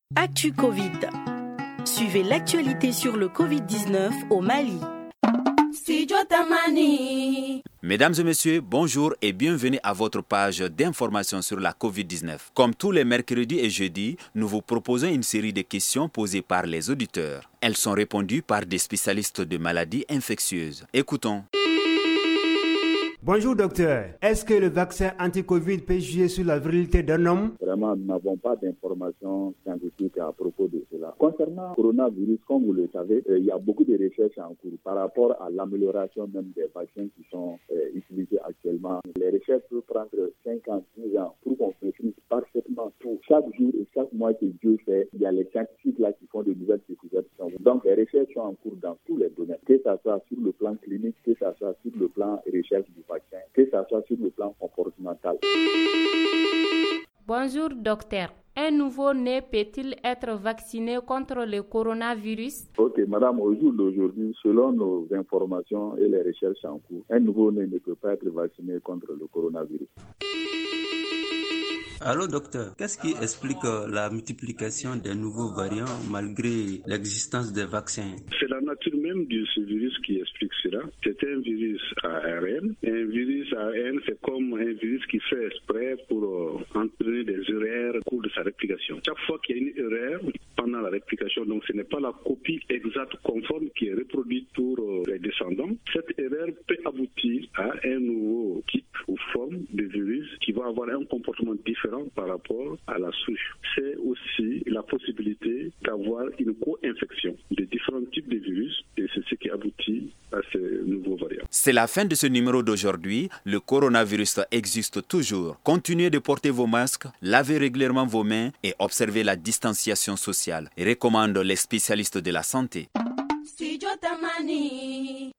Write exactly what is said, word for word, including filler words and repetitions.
Actu Covid. Suivez l'actualité sur le covid dix-neuf au Mali. Mesdames et messieurs, bonjour et bienvenue à votre page d'information sur la covid dix-neuf. Comme tous les mercredis et jeudis, nous vous proposons une série de questions posées par les auditeurs. Elles sont répondues par des spécialistes de maladies infectieuses. Écoutons. Bonjour docteur, est-ce que le vaccin anti-Covid peut jouer sur la virilité d'un homme? Vraiment, nous n'avons pas d'informations scientifiques à propos de cela. Concernant le coronavirus, comme vous le savez, euh, il y a beaucoup de recherches en cours par rapport à l'amélioration même des vaccins qui sont euh, utilisés actuellement. Les recherches peuvent prendre cinq ans, dix ans pour qu'on maîtrise parfaitement tout. Chaque jour et chaque mois que Dieu fait, il y a les scientifiques là qui font de nouvelles découvertes. Donc les recherches sont en cours dans tous les domaines, que ce soit sur le plan clinique, que ce soit sur le plan recherche du vaccin, que ce soit sur le plan comportemental. Bonjour docteur. Un nouveau-né peut-il être vacciné contre le coronavirus? Ok, madame, au jour d'aujourd'hui, selon nos informations et les recherches en cours, un nouveau-né ne peut pas être vacciné contre le coronavirus. Allô docteur, qu'est-ce qui explique la multiplication des nouveaux variants malgré l'existence des vaccins? C'est la nature même de ce virus qui explique cela. C'est un virus A R N. Un virus A R N, c'est comme un virus qui fait exprès pour euh, entraîner des erreurs au cours de sa réplication. Chaque fois qu'il y a une erreur pendant la réplication, donc ce n'est pas la copie exacte conforme qui est reproduite pour euh, les descendants, cette erreur peut aboutir à un nouveau type ou forme de virus qui va avoir un comportement différent par rapport à la souche. C'est aussi la possibilité d'avoir une co-infection de différents types de virus et c'est ce qui aboutit à ces nouveaux variants. C'est la fin de ce numéro d'aujourd'hui. Le coronavirus existe toujours. Continuez de porter vos masques, lavez régulièrement vos mains et observez la distanciation sociale. Et recommande les spécialistes de la santé.